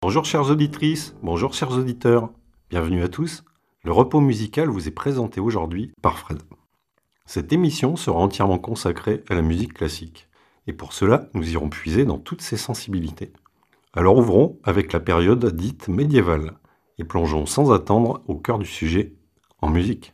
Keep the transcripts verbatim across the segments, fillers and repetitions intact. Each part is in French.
Bonjour chères auditrices, bonjour chers auditeurs, bienvenue à tous. Le repos musical vous est présenté aujourd'hui par Fred. Cette émission sera entièrement consacrée à la musique classique. Et pour cela, nous irons puiser dans toutes ses sensibilités. Alors ouvrons avec la période dite médiévale et plongeons sans attendre au cœur du sujet, en musique.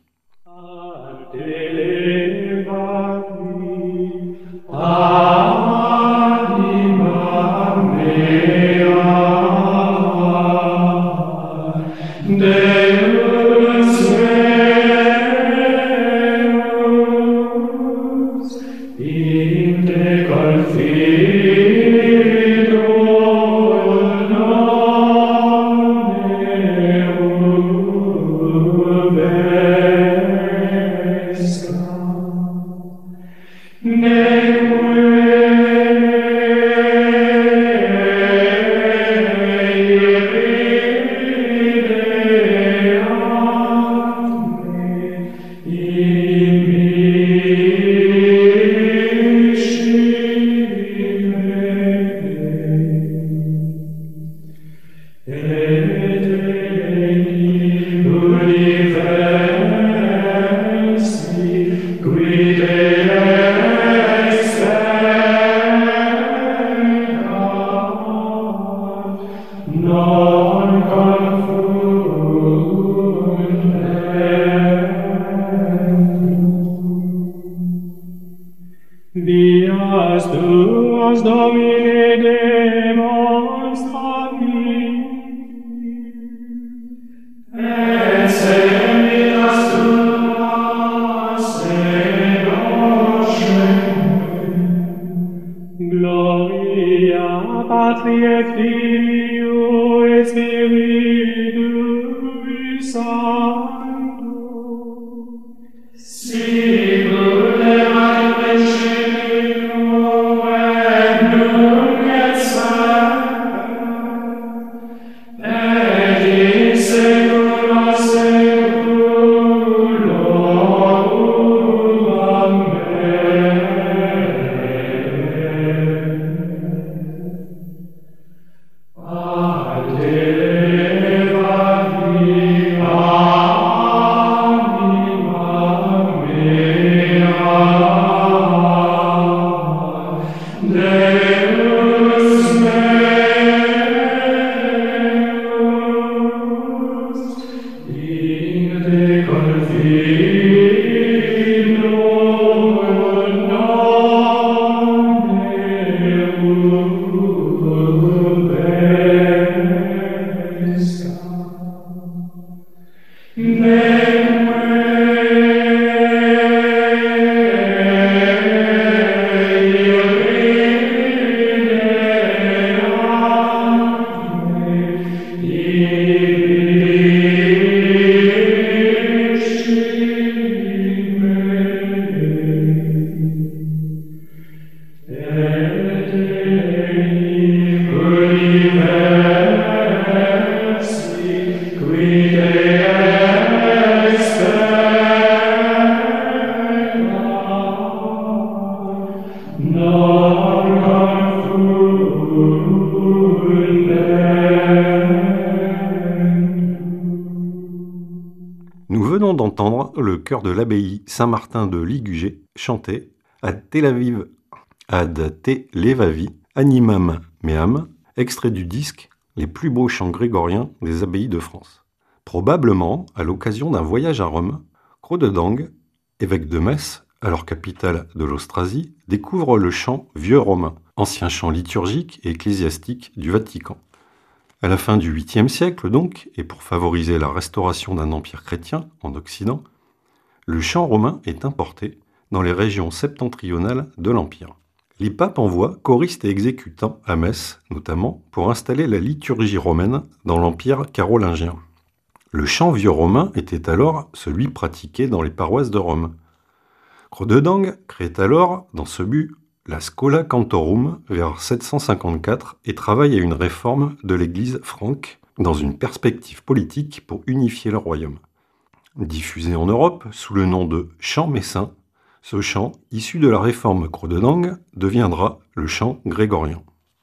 Dias tuas, Domine, demonstra mi, et seminas tuas eloge. Gloria Patri et Filio et Spiritui Sancto, sicut erat in principio et nunc et semper, et in saecula saeculorum. Amen. Ad te levavi, anima mea, Deus meus, in te confido, non pesca. Nous venons d'entendre le chœur de l'abbaye Saint-Martin de Ligugé chanter Ad te Laviv, Ad te levavi, animam meam, extrait du disque Les plus beaux chants grégoriens des abbayes de France. Probablement, à l'occasion d'un voyage à Rome, Crodedang, évêque de Metz, alors capitale de l'Austrasie, découvre le chant vieux romain, ancien chant liturgique et ecclésiastique du Vatican. À la fin du huitième siècle donc, et pour favoriser la restauration d'un empire chrétien en Occident, le chant romain est importé dans les régions septentrionales de l'Empire. Les papes envoient choristes et exécutants à Metz, notamment, pour installer la liturgie romaine dans l'Empire carolingien. Le chant vieux romain était alors celui pratiqué dans les paroisses de Rome. Crodedang crée alors, dans ce but, la Schola Cantorum vers sept cent cinquante-quatre et travaille à une réforme de l'Église franque dans une perspective politique pour unifier le royaume. Diffusé en Europe sous le nom de chant messin, ce chant, issu de la réforme Crodedang, deviendra le chant grégorien.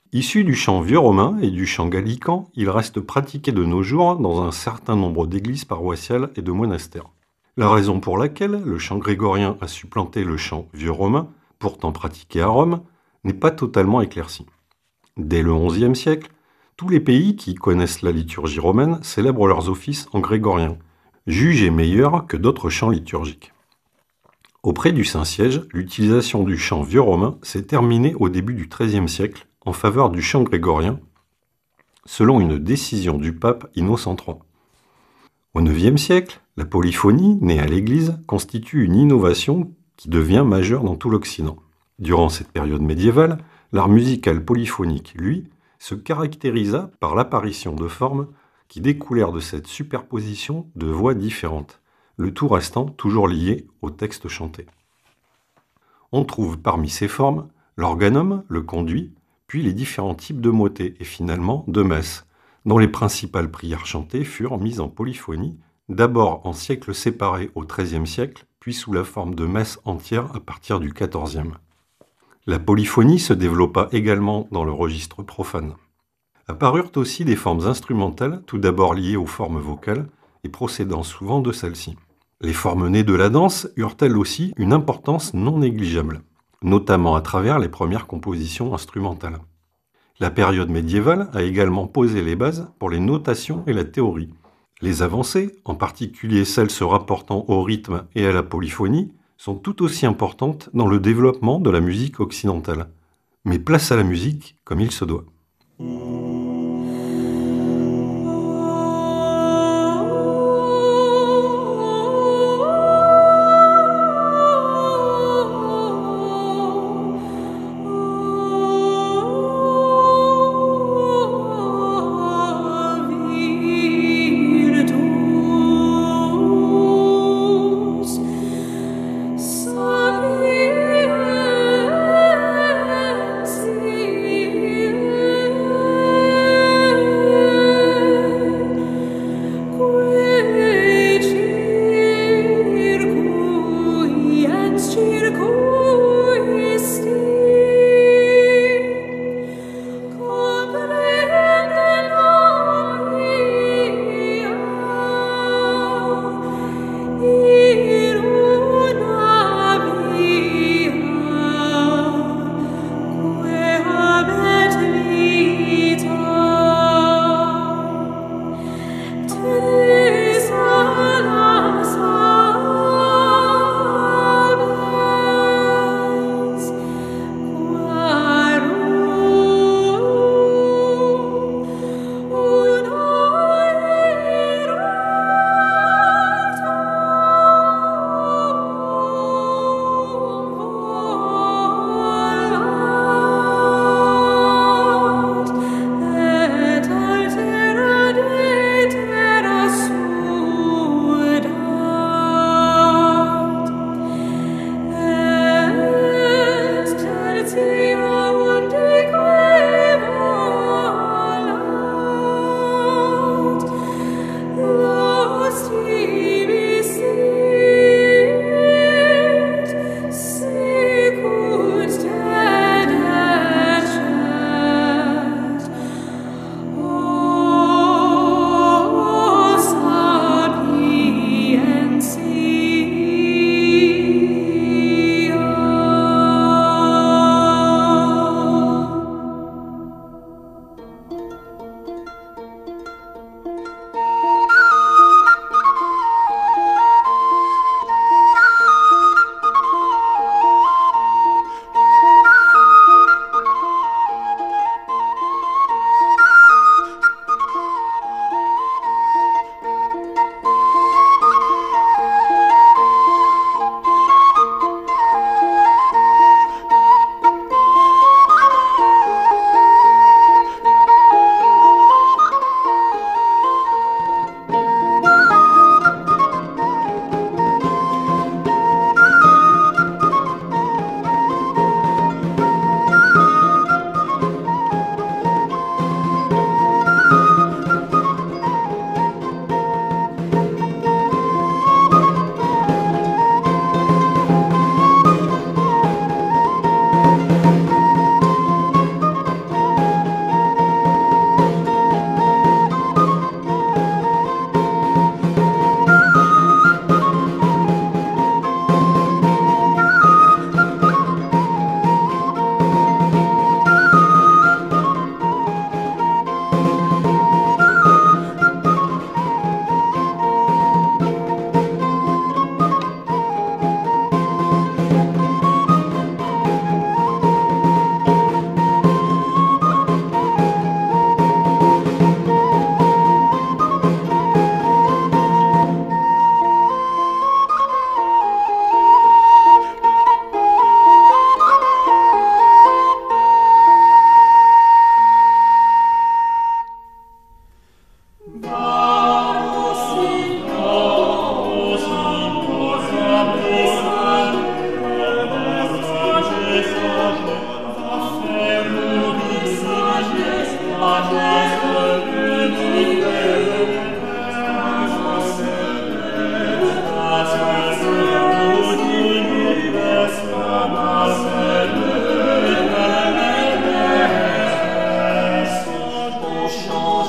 Issu du chant vieux romain et du chant gallican, il reste pratiqué de nos jours dans un certain nombre d'églises paroissiales et de monastères. La raison pour laquelle le chant grégorien a supplanté le chant vieux romain, pourtant pratiqué à Rome, n'est pas totalement éclaircie. Dès le onzième siècle, tous les pays qui connaissent la liturgie romaine célèbrent leurs offices en grégorien, jugés meilleurs que d'autres chants liturgiques. Auprès du Saint-Siège, l'utilisation du chant vieux romain s'est terminée au début du treizième siècle en faveur du chant grégorien, selon une décision du pape Innocent trois. Au neuvième siècle, la polyphonie, née à l'Église, constitue une innovation qui devient majeure dans tout l'Occident. Durant cette période médiévale, l'art musical polyphonique, lui, se caractérisa par l'apparition de formes qui découlèrent de cette superposition de voix différentes, le tout restant toujours lié au texte chanté. On trouve parmi ces formes l'organum, le conduit, puis les différents types de motets et finalement de messes, dont les principales prières chantées furent mises en polyphonie, d'abord en siècles séparés au treizième siècle, puis sous la forme de messes entières à partir du quatorzième. La polyphonie se développa également dans le registre profane. Apparurent aussi des formes instrumentales, tout d'abord liées aux formes vocales et procédant souvent de celles-ci. Les formes nées de la danse eurent elles aussi une importance non négligeable, notamment à travers les premières compositions instrumentales. La période médiévale a également posé les bases pour les notations et la théorie. Les avancées, en particulier celles se rapportant au rythme et à la polyphonie, sont tout aussi importantes dans le développement de la musique occidentale. Mais place à la musique comme il se doit. Sapiens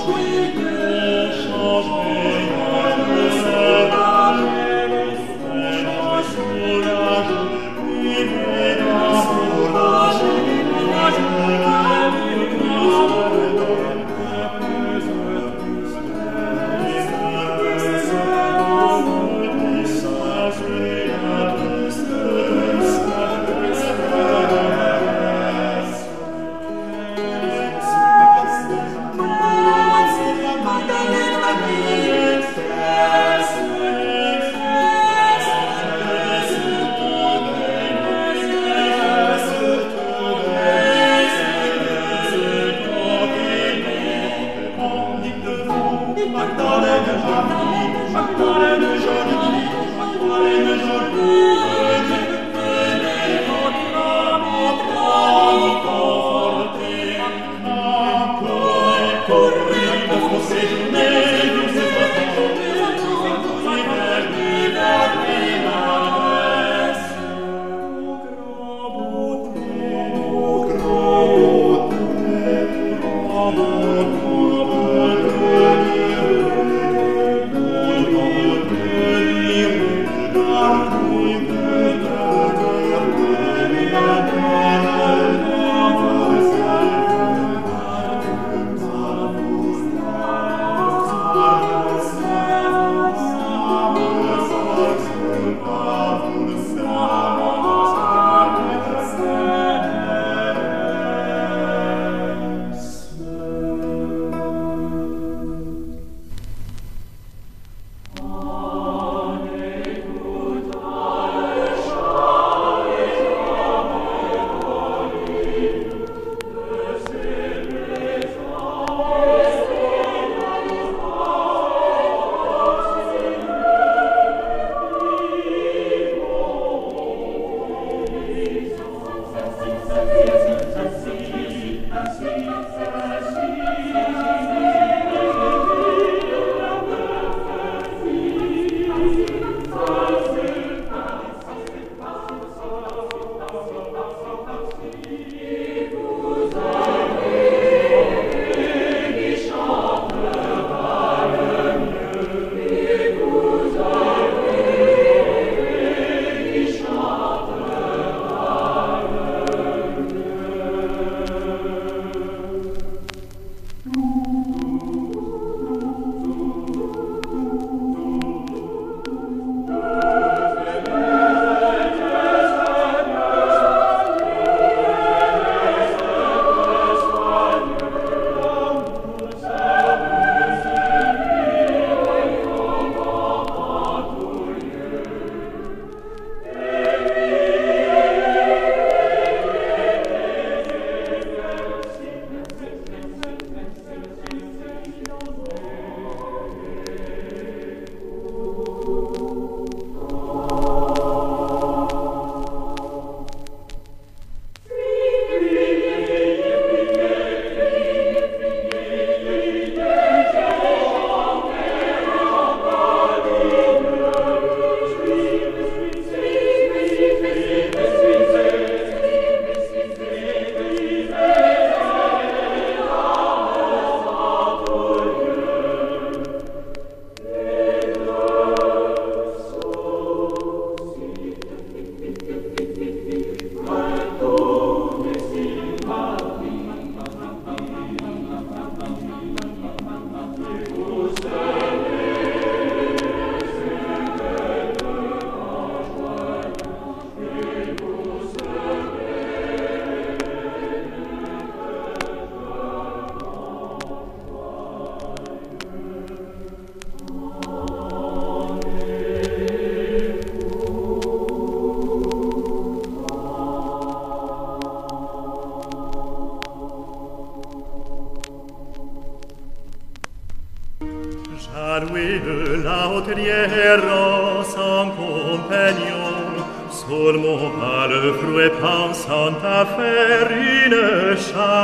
J'allouai la hauterière sans compagnon, sur mon pâle frouet pensant à faire une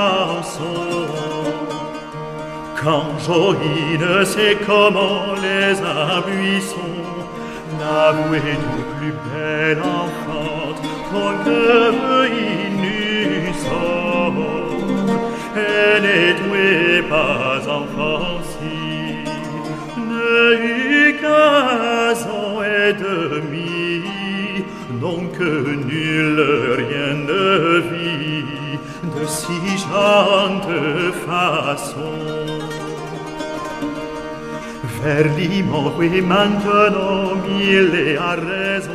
chanson. Quand Joï ne sait comment les abuissons, l'avouer du plus bel enfant qu'on que innocent, et n'étouez pas enfant-ci, ne eut quinze ans et demi, donc nul rien ne vit de si gentille façon. Vers l'immense, oui, maintenant, mille a raison.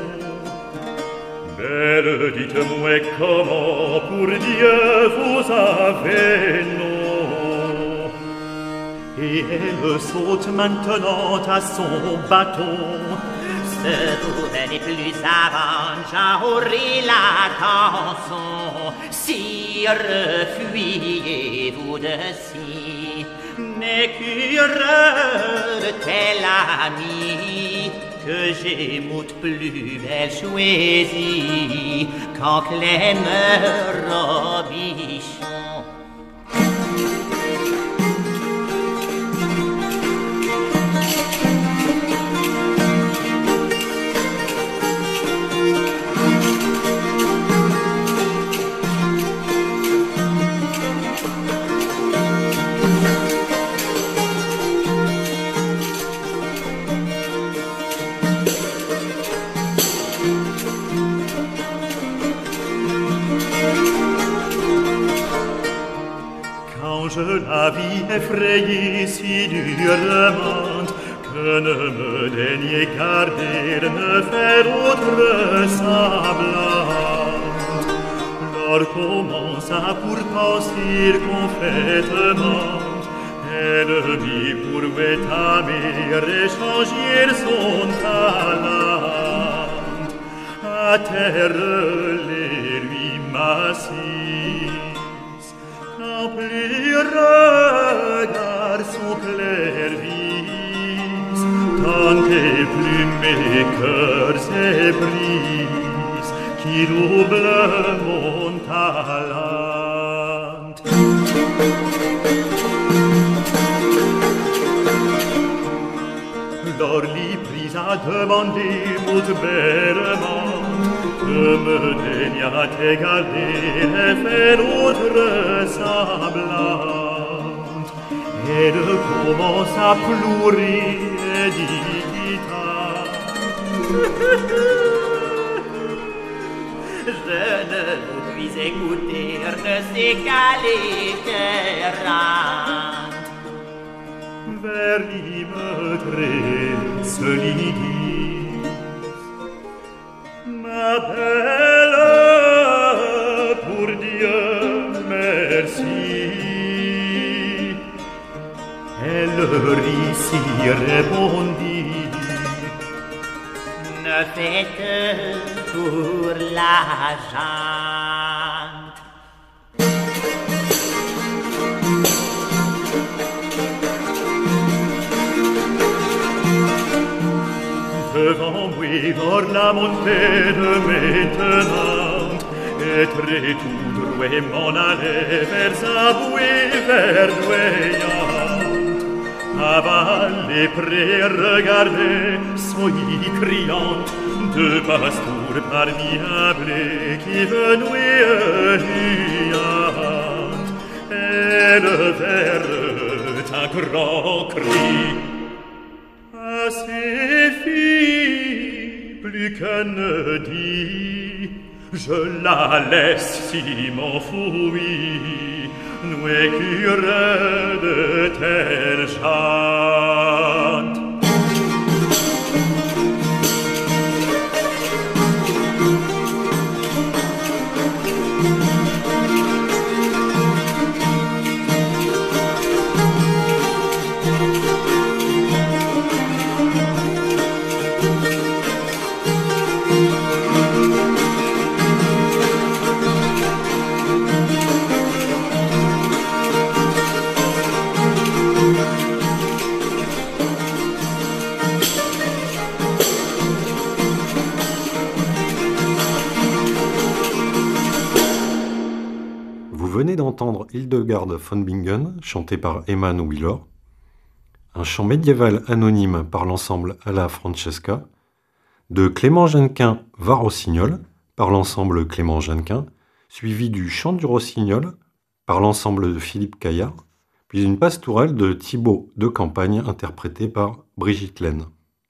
Belle, dites-moi comment, pour Dieu, vous avez nom. Et elle saute maintenant à son bâton. Se vous venez plus avant, j'aurai l'attention. Si refuyez-vous de si, n'est qu'heureux de tel ami, que j'ai moult plus belle choisie qu'en Clème Robichon. Je la vis effrayée si durement que ne me daignez garder, ne faire autre semblante. Lors commença pour penser complètement, ennemi pour étamer et changer son talent. À terre les lui massifs, plus regard son clair vis, tant et plus mes cœurs ébrisent, qui double mon talent. Lors l'y prise à demander moult bellement, que me daignat égaler et faire autre semblante. Elle commence à pleurer et dit je ne vous puis écouter, ne sais qu'aller errante. Vers l'y me tresse l'y dit, ma belle, pour Dieu merci. Elle rit si répondit, ne faites que pour la jante. Devant moi, hors la montée de maintenant, et très tout droit m'en allait vers sa bouée verdoyante. Avant les prés regardait, soyez criante, deux pastours parmi un blé qui venaient huante. Et le vers un grand cri, à ses filles, plus qu'un ne dit, je la laisse si m'enfouir, nous écureux de telle chante. Vous venez d'entendre Hildegard von Bingen, chantée par Eman Wheeler, un chant médiéval anonyme par l'ensemble Alla Francesca, de Clément Jeannequin va Rossignol par l'ensemble Clément Jeannequin, suivi du chant du Rossignol par l'ensemble de Philippe Caillard, puis une pastourelle de Thibaut de Campagne interprétée par Brigitte Laine.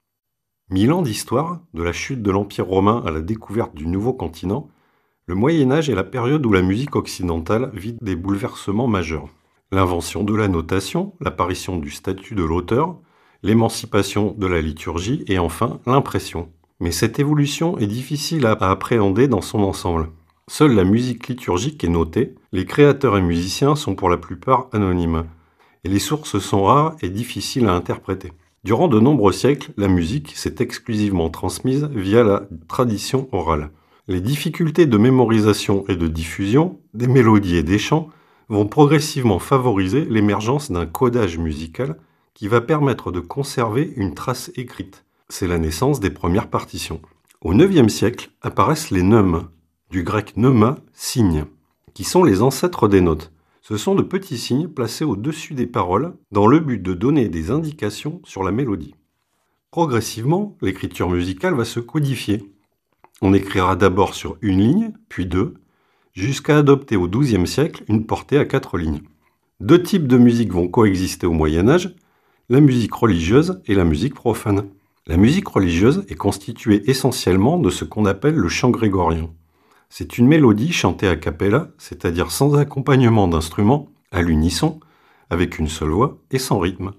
Mille ans d'histoire, de la chute de l'Empire romain à la découverte du nouveau continent, le Moyen-Âge est la période où la musique occidentale vit des bouleversements majeurs. L'invention de la notation, l'apparition du statut de l'auteur, l'émancipation de la liturgie et enfin l'impression. Mais cette évolution est difficile à appréhender dans son ensemble. Seule la musique liturgique est notée, les créateurs et musiciens sont pour la plupart anonymes, et les sources sont rares et difficiles à interpréter. Durant de nombreux siècles, la musique s'est exclusivement transmise via la tradition orale. Les difficultés de mémorisation et de diffusion, des mélodies et des chants, vont progressivement favoriser l'émergence d'un codage musical qui va permettre de conserver une trace écrite. C'est la naissance des premières partitions. Au neuvième siècle apparaissent les neumes, du grec neuma, signes, qui sont les ancêtres des notes. Ce sont de petits signes placés au-dessus des paroles dans le but de donner des indications sur la mélodie. Progressivement, l'écriture musicale va se codifier. On écrira d'abord sur une ligne, puis deux, jusqu'à adopter au douzième siècle une portée à quatre lignes. Deux types de musique vont coexister au Moyen-Âge, la musique religieuse et la musique profane. La musique religieuse est constituée essentiellement de ce qu'on appelle le chant grégorien. C'est une mélodie chantée a cappella, c'est-à-dire sans accompagnement d'instruments, à l'unisson, avec une seule voix et sans rythme.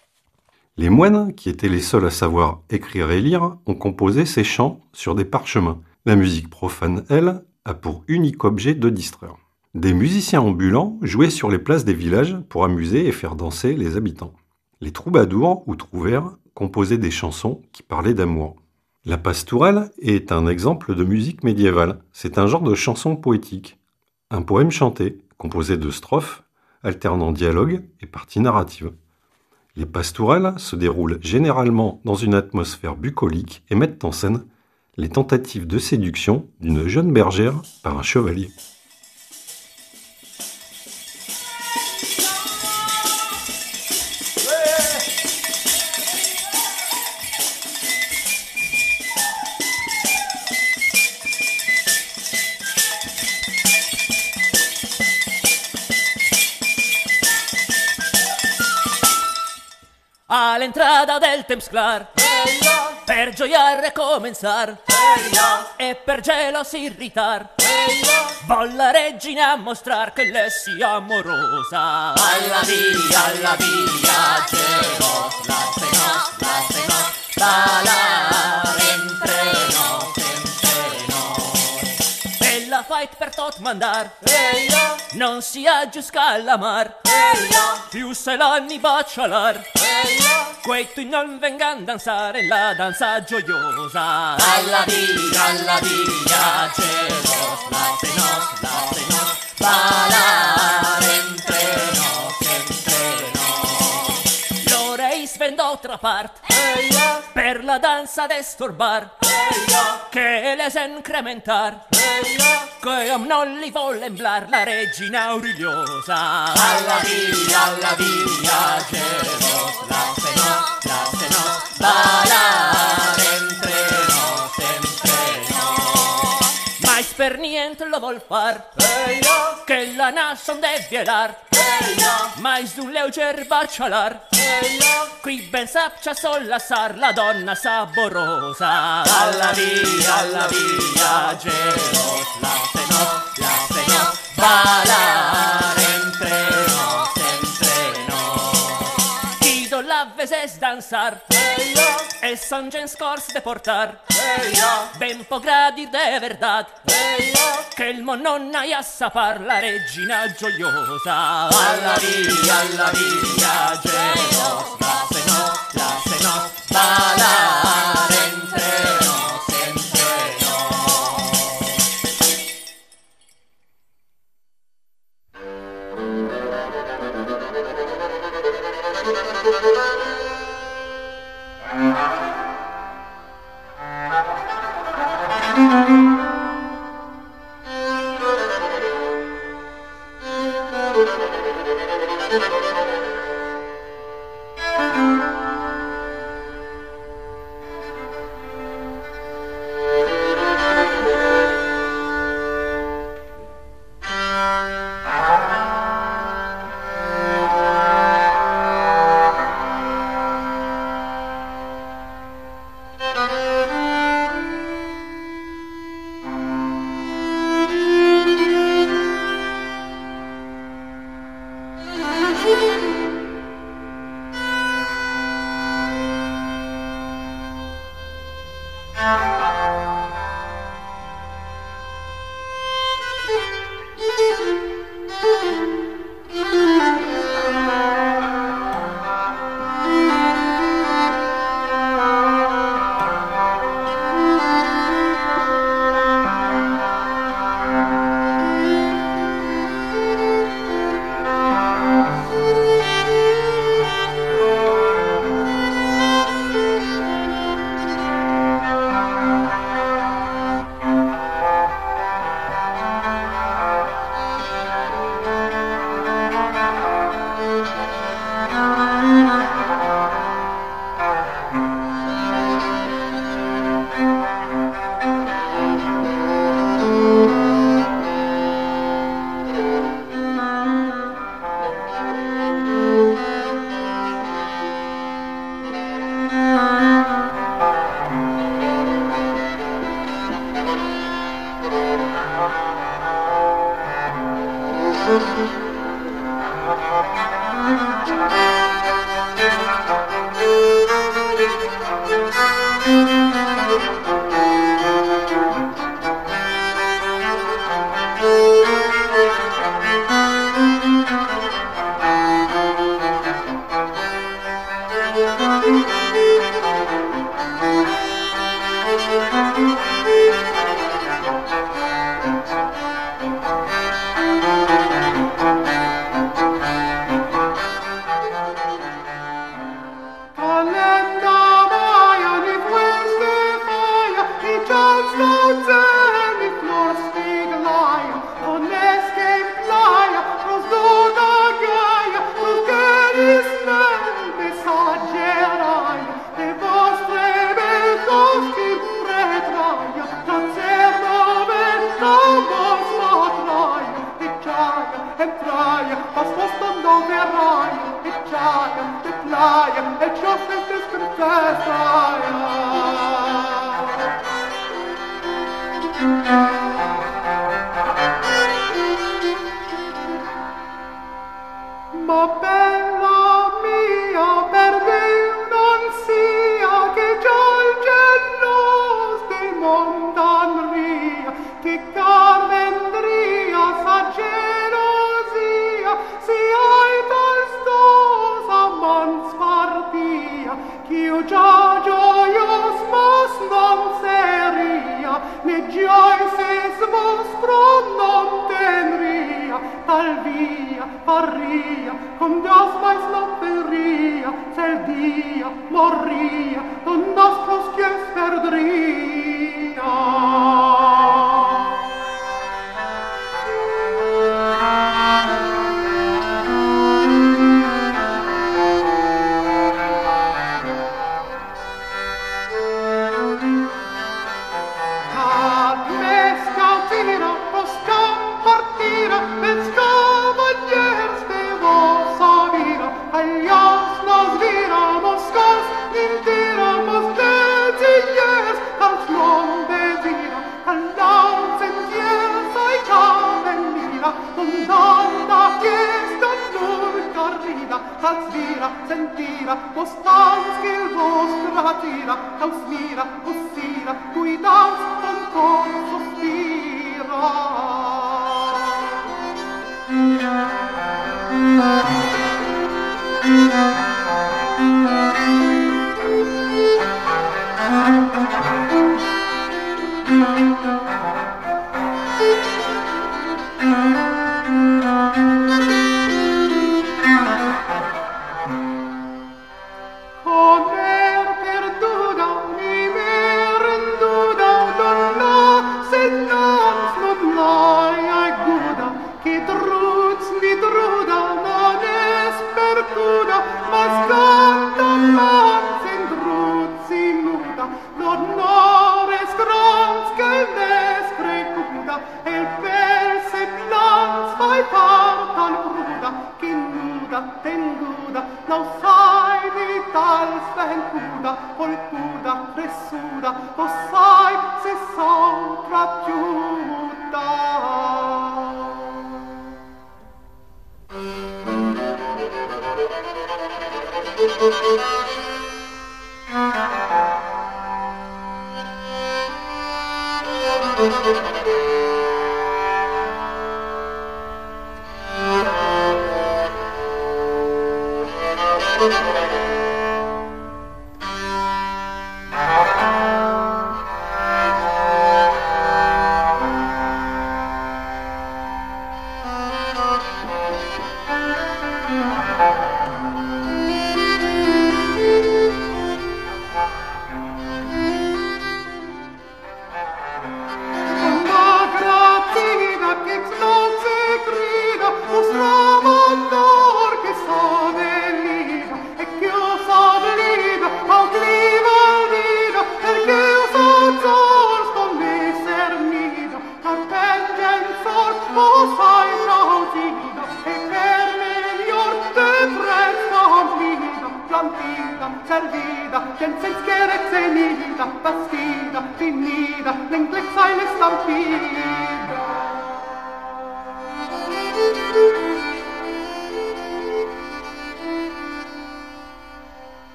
Les moines, qui étaient les seuls à savoir écrire et lire, ont composé ces chants sur des parchemins. La musique profane, elle, a pour unique objet de distraire. Des musiciens ambulants jouaient sur les places des villages pour amuser et faire danser les habitants. Les troubadours ou trouvères composaient des chansons qui parlaient d'amour. La pastourelle est un exemple de musique médiévale. C'est un genre de chanson poétique. Un poème chanté, composé de strophes, alternant dialogue et parties narratives. Les pastourelles se déroulent généralement dans une atmosphère bucolique et mettent en scène les tentatives de séduction d'une jeune bergère par un chevalier. All'entrata del temps clar, per gioiar recominciar, e per gelosi irritar, vol la regina mostrar che le sia amorosa. Alla via, alla via, gelos, las de nos, las de nos, balar entre nos, entre nos. E la fight per tot mandar, non si aggiusca alla mar, più se l'anni bacialar, quei tu non vengan danzare la danza gioiosa. Alla via, alla via, gelos, las de nos, las de nos, balar entre nos, entre nos. L'oreis ven d'altra part, per la danza desturbar, che les incrementar, che am non li vol emblar la regina aurigiosa. Alla via, alla via, gelos, las de nos, las de nos, balar entre nos, entre nos. Mais per niente lo vol far, che la nasson de vielar, mais d'un leuger bacialar, qui ben sapcia sollassar la donna saborosa. Alla via, alla via, gelos, las de nos, las de nos, balar entre nos, entre nos. Guido la veses danzar, e son gens cors de portar, ben po gradir de verdad, che il monon hai a sapar la regina gioiosa. Alla via, alla via, gelos, las de nos, las de nos, balar entre nos, entre Thank you.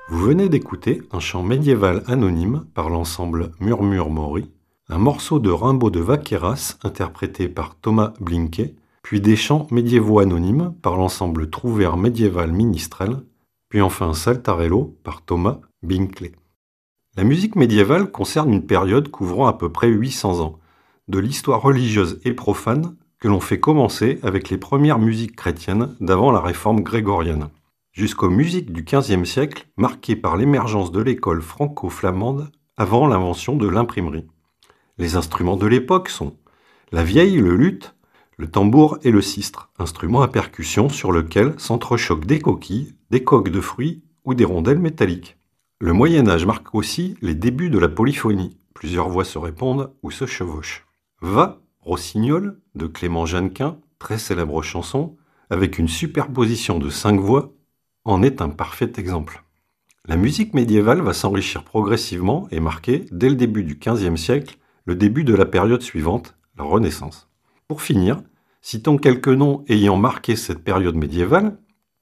Vous venez d'écouter un chant médiéval anonyme par l'ensemble Murmure Mori, un morceau de Rimbaud de Vaqueras interprété par Thomas Blinquet, puis des chants médiévaux anonymes par l'ensemble Trouvère médiéval Ministrel, puis enfin Saltarello par Thomas Binkley. La musique médiévale concerne une période couvrant à peu près huit cents ans, de l'histoire religieuse et profane que l'on fait commencer avec les premières musiques chrétiennes d'avant la réforme grégorienne, jusqu'aux musiques du quinzième siècle marquées par l'émergence de l'école franco-flamande avant l'invention de l'imprimerie. Les instruments de l'époque sont la vieille, le luth, le tambour et le sistre, instruments à percussion sur lequel s'entrechoquent des coquilles, des coques de fruits ou des rondelles métalliques. Le Moyen-Âge marque aussi les débuts de la polyphonie. Plusieurs voix se répondent ou se chevauchent. Va, Rossignol, de Clément Jeannequin, très célèbre chanson, avec une superposition de cinq voix, en est un parfait exemple. La musique médiévale va s'enrichir progressivement et marquer, dès le début du quinzième siècle, le début de la période suivante, la Renaissance. Pour finir, citons quelques noms ayant marqué cette période médiévale.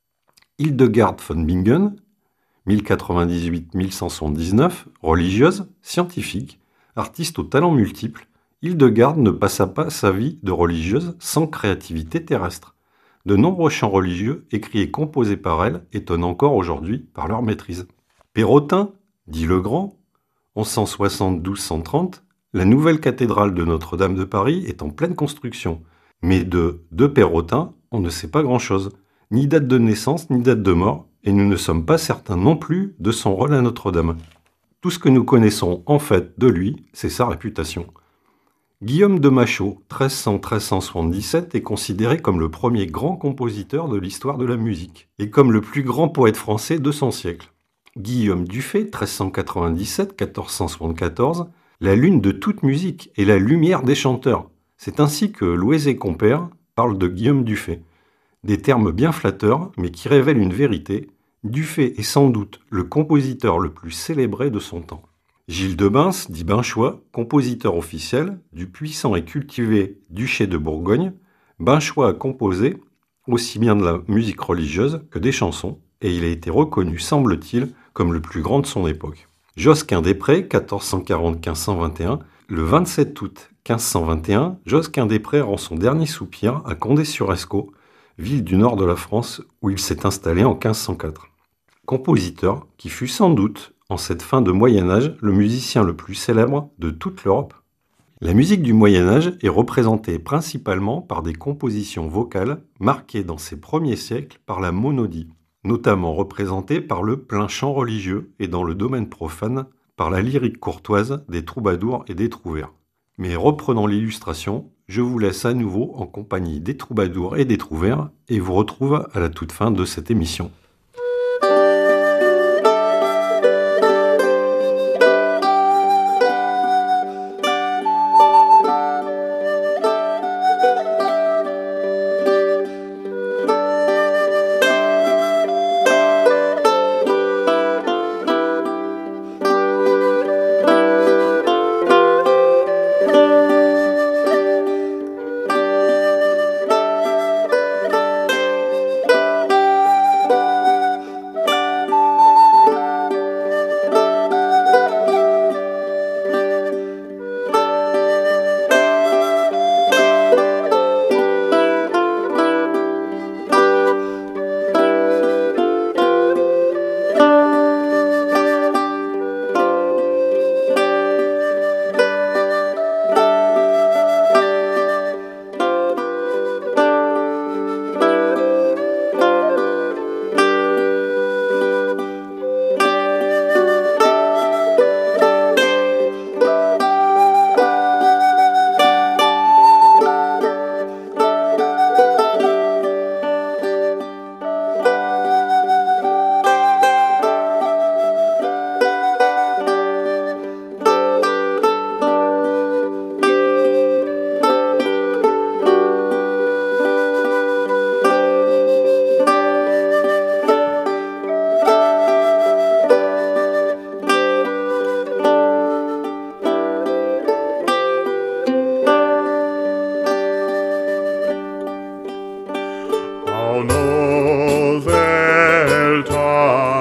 Hildegard von Bingen, mille quatre-vingt-dix-huit à mille cent soixante-dix-neuf, religieuse, scientifique, artiste aux talents multiples, Hildegard ne passa pas sa vie de religieuse sans créativité terrestre. De nombreux chants religieux écrits et composés par elle étonnent encore aujourd'hui par leur maîtrise. Perrotin, dit le Grand, onze cent soixante à douze cent trente, la nouvelle cathédrale de Notre-Dame de Paris est en pleine construction. Mais de de Perrotin, on ne sait pas grand-chose. Ni date de naissance, ni date de mort, et nous ne sommes pas certains non plus de son rôle à Notre-Dame. Tout ce que nous connaissons en fait de lui, c'est sa réputation. Guillaume de Machaut, treize cents à treize cent soixante-dix-sept, est considéré comme le premier grand compositeur de l'histoire de la musique, et comme le plus grand poète français de son siècle. Guillaume Dufay, treize cent quatre-vingt-dix-sept à quatorze cent soixante-quatorze, la lune de toute musique et la lumière des chanteurs. C'est ainsi que Loisé Compère parle de Guillaume Dufay. Des termes bien flatteurs, mais qui révèlent une vérité. Dufay est sans doute le compositeur le plus célébré de son temps. Gilles de Bins, dit Binchois, compositeur officiel du puissant et cultivé duché de Bourgogne, Binchois a composé aussi bien de la musique religieuse que des chansons, et il a été reconnu, semble-t-il, comme le plus grand de son époque. Josquin des Prés, quatorze cent quarante à quinze cent vingt et un, le vingt-sept août quinze cent vingt et un, Josquin des Prés rend son dernier soupir à Condé-sur-Escaut, ville du nord de la France où il s'est installé en quinze cent quatre. Compositeur qui fut sans doute, en cette fin de Moyen-Âge, le musicien le plus célèbre de toute l'Europe. La musique du Moyen-Âge est représentée principalement par des compositions vocales marquées dans ces premiers siècles par la monodie, notamment représentée par le plein chant religieux et dans le domaine profane par la lyrique courtoise des troubadours et des trouvères. Mais reprenons l'illustration, je vous laisse à nouveau en compagnie des troubadours et des trouvères et vous retrouve à la toute fin de cette émission.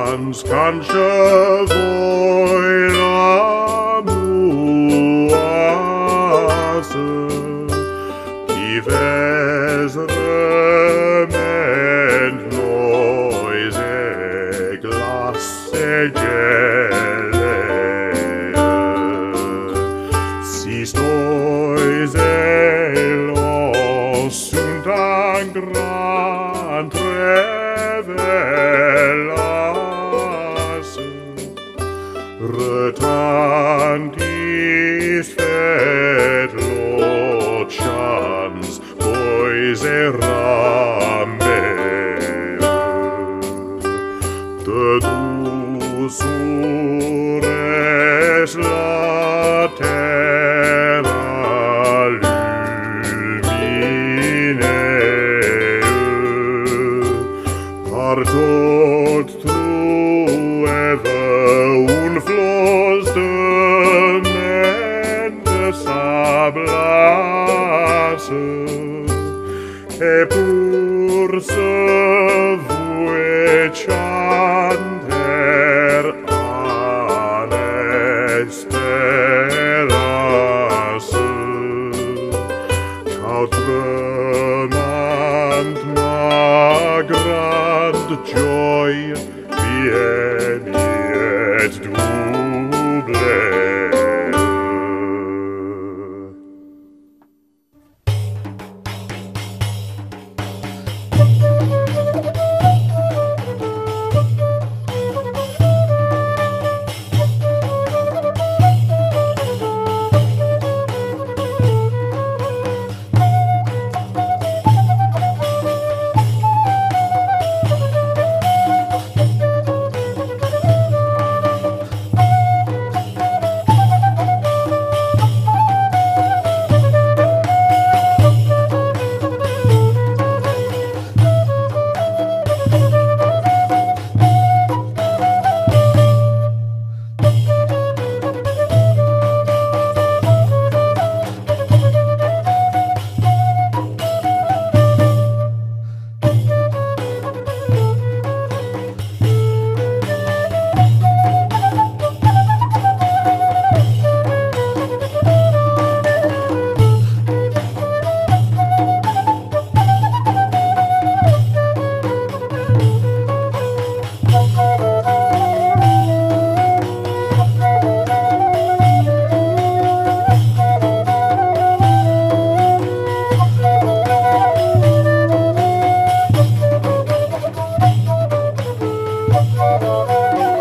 chans kanskje våra moase i vesre med noise glasse gelle si stoise los undan gran trevelas retantis fet locians bois erame de dusures la terra lumine par tot trueve un flos de mente sablasse et pur se vue chanter anesterasse cautrement ma grand joy vieni et double. Thank you.